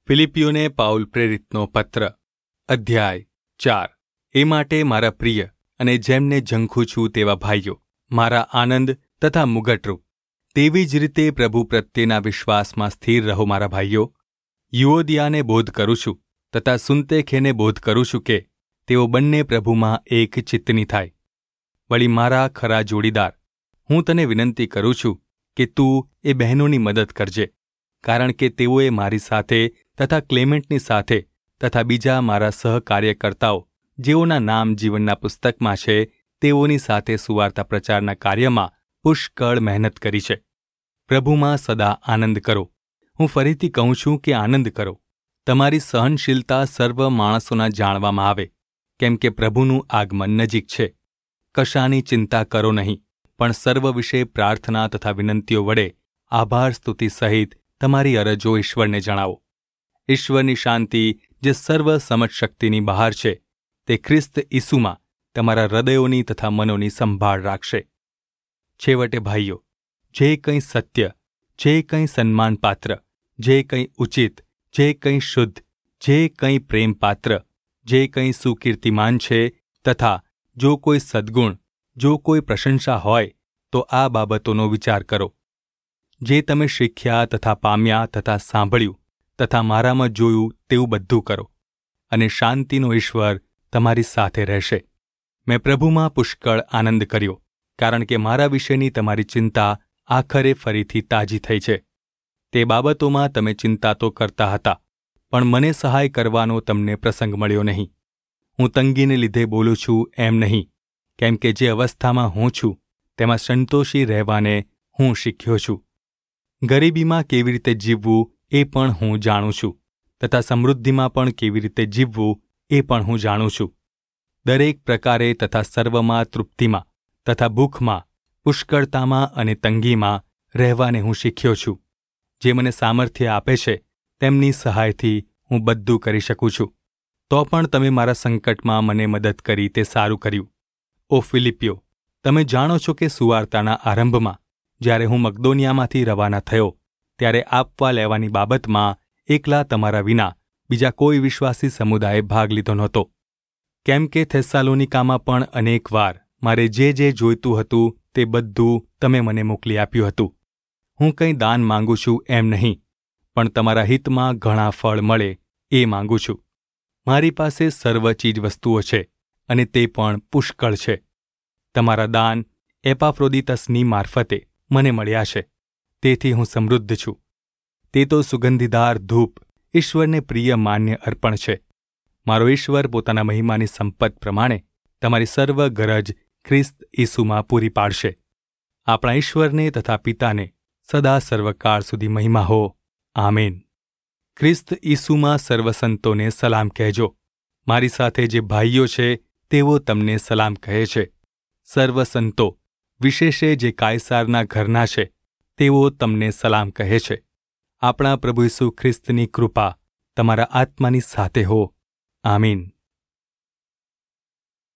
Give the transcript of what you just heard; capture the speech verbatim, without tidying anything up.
ફિલિપીઓને Paul પ્રેરિતનો પત્ર અધ્યાય ચાર. એ માટે મારા પ્રિય અને જેમને ઝંખું છું તેવા ભાઈઓ, મારા આનંદ તથા મુગટરૂપ, તેવી જ રીતે પ્રભુ પ્રત્યેના વિશ્વાસમાં સ્થિર રહો મારા ભાઈઓ. યુઓદિયાને બોધ કરું છું તથા સુન્તેખેને બોધ કરું છું કે તેઓ બંને પ્રભુમાં એક ચિત્તની થાય. વળી મારા ખરા જોડીદાર, હું તને વિનંતી કરું છું કે તું એ બહેનોની મદદ કરજે, કારણ કે તેઓએ મારી સાથે તથા ક્લેમેન્ટની સાથે તથા બીજા મારા સહકાર્યકર્તાઓ જેઓના નામ જીવનના પુસ્તકમાં છે તેઓની સાથે સુવાર્તા પ્રચારના કાર્યમાં પુષ્કળ મહેનત કરી છે. પ્રભુમાં સદા આનંદ કરો. હું ફરીથી કહું છું કે આનંદ કરો. તમારી સહનશીલતા સર્વ માણસોના જાણવામાં આવે, કેમ કે પ્રભુનું આગમન નજીક છે. કશાની ચિંતા કરો નહીં, પણ સર્વ વિશે પ્રાર્થના તથા વિનંતીઓ વડે આભાર સ્તુતિ સહિત તમારી અરજો ઈશ્વરને જણાવો. ઈશ્વરની શાંતિ જે સર્વ સમજશક્તિની બહાર છે તે ખ્રિસ્ત ઈસુમાં તમારા હૃદયોની તથા મનોની સંભાળ રાખશે. છેવટે ભાઈઓ, જે કંઈ સત્ય, જે કંઈ સન્માનપાત્ર, જે કંઈ ઉચિત, જે કંઈ શુદ્ધ, જે કંઈ પ્રેમપાત્ર, જે કંઈ સુકીર્તિમાન છે તથા જો કોઈ સદ્ગુણ, જો કોઈ પ્રશંસા હોય તો આ બાબતોનો વિચાર કરો. જે તમે શીખ્યા તથા પામ્યા તથા સાંભળ્યું તથા મારામાં જોયું તેવું બધું કરો, અને શાંતિનો ઈશ્વર તમારી સાથે રહેશે. મેં પ્રભુમાં પુષ્કળ આનંદ કર્યો, કારણ કે મારા વિશેની તમારી ચિંતા આખરે ફરીથી તાજી થઈ છે. તે બાબતોમાં તમે ચિંતા તો કરતા હતા, પણ મને સહાય કરવાનો તમને પ્રસંગ મળ્યો નહીં. હું તંગીને લીધે બોલું છું એમ નહીં, કેમ કે જે અવસ્થામાં હું છું તેમાં સંતોષી રહેવાને હું શીખ્યો છું. ગરીબીમાં કેવી રીતે જીવવું એ પણ હું જાણું છું, તથા સમૃદ્ધિમાં પણ કેવી રીતે જીવવું એ પણ હું જાણું છું. દરેક પ્રકારે તથા સર્વમાં તૃપ્તિમાં તથા ભૂખમાં, પુષ્કળતામાં અને તંગીમાં રહેવાને હું શીખ્યો છું. જે મને સામર્થ્ય આપે છે તેમની સહાયથી હું બધું કરી શકું છું. તો પણ તમે મારા સંકટમાં મને મદદ કરી તે સારું કર્યું. ઓ ફિલિપીઓ, તમે જાણો છો કે સુવાર્તાના આરંભમાં જ્યારે હું મકદોનિયામાંથી રવાના થયો ત્યારે આપવા લેવાની બાબતમાં એકલા તમારા વિના બીજા કોઈ વિશ્વાસી સમુદાયે ભાગ લીધો નહોતો. કેમ કે થેસ્સાલોનિકામાં પણ અનેક વાર મારે જે જે જોઈતું હતું તે બધું તમે મને મોકલી આપ્યું હતું. હું કંઈ દાન માંગુ છું એમ નહીં, પણ તમારા હિતમાં ઘણા ફળ મળે એ માંગુ છું. મારી પાસે સર્વ ચીજ વસ્તુઓ છે અને તે પણ પુષ્કળ છે. તમારા દાન એપાફ્રોદિતસની મારફતે મને મળ્યા છે, તેથી હું સમૃદ્ધ છું. તે તો સુગંધીદાર ધૂપ, ઈશ્વરને પ્રિય માન્ય અર્પણ છે. મારો ઈશ્વર પોતાના મહિમાની સંપત પ્રમાણે તમારી સર્વ ગરજ ખ્રિસ્ત ઈસુમાં પૂરી પાડશે. આપણા ઈશ્વરને તથા પિતાને સદા સર્વકાળ સુધી મહિમા હો. આમીન. ખ્રિસ્ત ઈસુમાં સર્વ સંતોને સલામ કહેજો. મારી સાથે જે ભાઈઓ છે તેઓ તમને સલામ કહે છે. સર્વ સંતો, વિશેષે જે કાયસારના ઘરના છે તેઓ તમને સલામ કહે છે. આપણા પ્રભુ ઈસુ ખ્રિસ્તની કૃપા તમારા આત્માની સાથે હો. આમીન.